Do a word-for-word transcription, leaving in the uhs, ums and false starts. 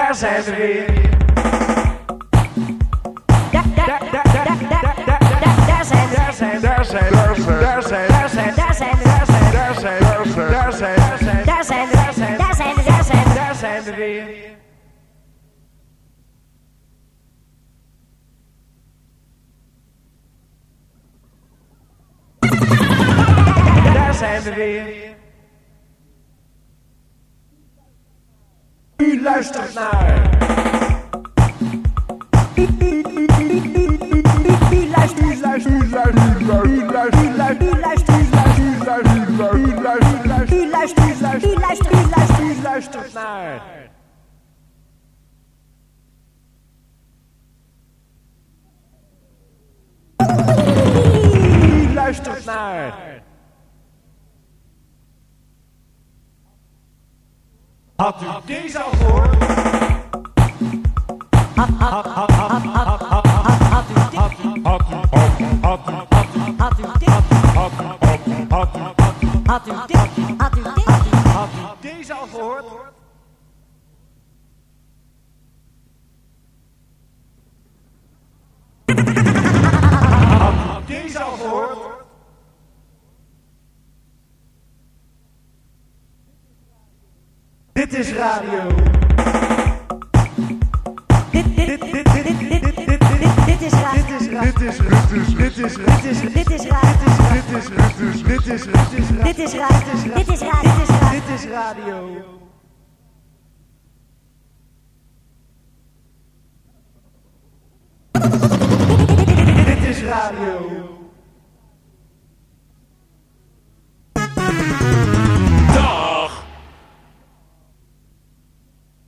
daar zijn we weer. Daar zijn, daar zijn, daar zijn, daar zijn, daar zijn, daar zijn, daar zijn, daar zijn, daar zijn, daar zijn, daar zijn, daar zijn, daar zijn, daar zijn, daar zijn, daar zijn we weer. Daar zijn we weer. U luistert naar. U luistert, u luistert, u luistert, u luistert, u luistert, u luistert, u luistert, u luistert, u luistert, u luistert, u luistert, u luistert, u luistert naar. U luistert naar. Had u deze al gehoord? Had, had, had, had, had, had, had u dit? Had u, had u, had u, had u, had u dit? Had u, had u, had u, had u dit? Had u dit? Had u deze al gehoord? Had u deze al gehoord? Dit is radio. Dit, dit, dit, dit, dit, dit, dit, dit, dit is radio. Dit is radio. Dit is radio. Dit is radio. Dit is radio. Dit is radio. Dit is radio. Dit is radio. Dit is radio. Dit is radio. Dit is radio.